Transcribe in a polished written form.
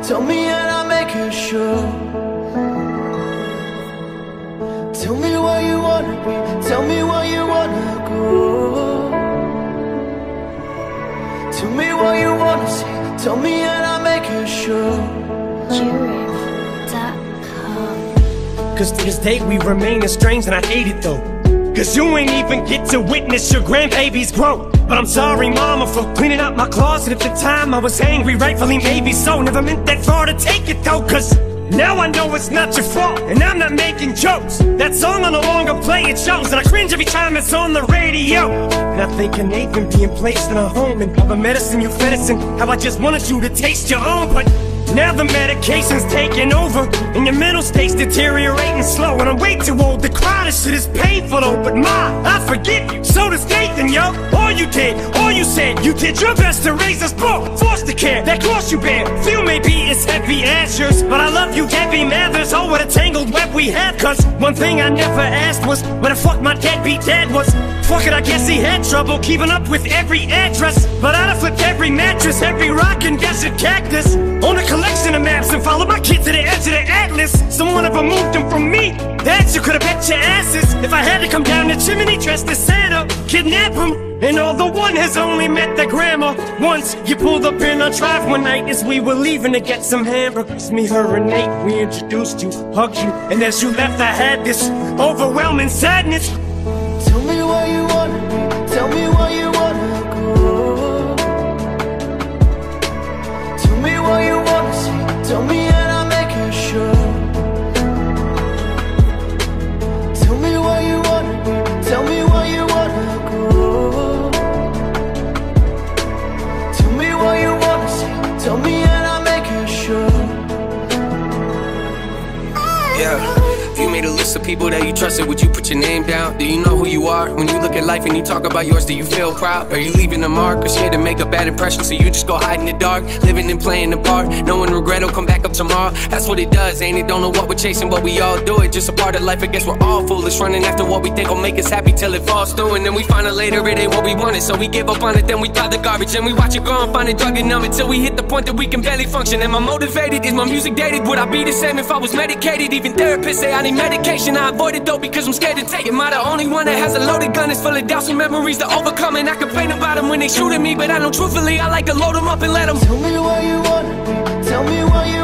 Tell me and I'll make it sure. Tell me where you wanna be, tell me where you wanna go. Tell me what you wanna see, tell me and I'll make it sure. Cause to this day we remain estranged and I hate it though. Cause you ain't even get to witness your grandbaby's growth. But I'm sorry mama for cleaning out my closet at the time. I was angry, rightfully maybe so. Never meant that far to take it though. Cause now I know it's not your fault, and I'm not making jokes. That song I no longer play, it shows, and I cringe every time it's on the radio. And I think an Nathan being placed in a home, and all the medicine you fed us, and how I just wanted you to taste your own. But now the medication's taking over, and your mental state's deteriorating slow. And I'm way too old to cry, this shit is painful though. But Ma, I forgive you, so does Nathan, yo. All you did, all you said, you did your best to raise us both. Foster care, that cross you bear, feel maybe it's heavy as yours, but I love you, Debbie Mathers. Oh, what a tangled web we have. Cause one thing I never asked was where the fuck my deadbeat dad was. Fuck it, I guess he had trouble keeping up with every address. But I'd have flipped every mattress, every rock and desert cactus, on a collection of maps and followed my kid to the edge of the atlas. Someone ever moved them from me, that you could've bet your asses. If I had to come down the chimney dressed as Santa, kidnap him. And although one has only met the grandma once, you pulled up in our drive one night as we were leaving to get some hamburgers. Me, her, and Nate, we introduced you, hugged you, and as you left I had this overwhelming sadness. Tell me where you wanna be, tell me where you wanna go. Tell me what you wanna see, tell me and I'll make it sure. Tell me where you wanna be, tell me where you wanna go. Tell me what you wanna see, tell me and I'll make it sure. Yeah. If you made a list of people that you trusted, would you put your name down? Do you know who you are? When you look at life and you talk about yours, do you feel proud? Are you leaving a mark or scared to make a bad impression, so you just go hide in the dark, living and playing the part, knowing regret will come back up tomorrow? That's what it does, ain't it? Don't know what we're chasing, but we all do it. Just a part of life, I guess we're all foolish, running after what we think will make us happy till it falls through. And then we find out later it ain't what we wanted, so we give up on it, then we pile the garbage. And we watch it grow and find it drug and numb until we hit the point that we can barely function. Am I motivated? Is my music dated? Would I be the same if I was medicated? Even therapists say I need medication. I avoid it though because I'm scared to take it. Am I the only one that has a loaded gun? It's full of doubts and memories to overcome, and I complain about them when they shoot at me, but I know truthfully I like to load them up and let them. Tell me where you wanna be, tell me where you